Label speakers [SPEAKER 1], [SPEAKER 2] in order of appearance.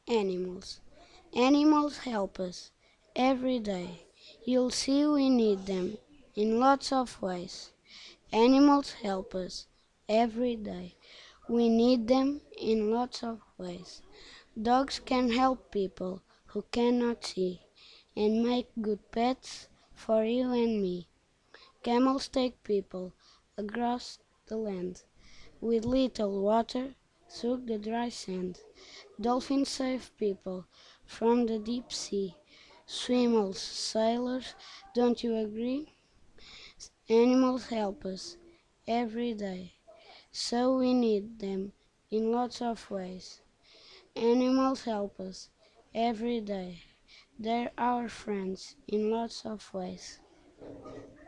[SPEAKER 1] Animals. Animals help us every day. You'll see we need them in lots of ways. Animals help us every day. We need them in lots of ways. Dogs can help people who cannot see and make good pets for you and me. Camels take people across the land with little water through the dry sand. Dolphins save people from the deep sea. Swimmers, sailors, don't you agree? Animals help us every day, so we need them in lots of ways. Animals help us every day. They're our friends in lots of ways.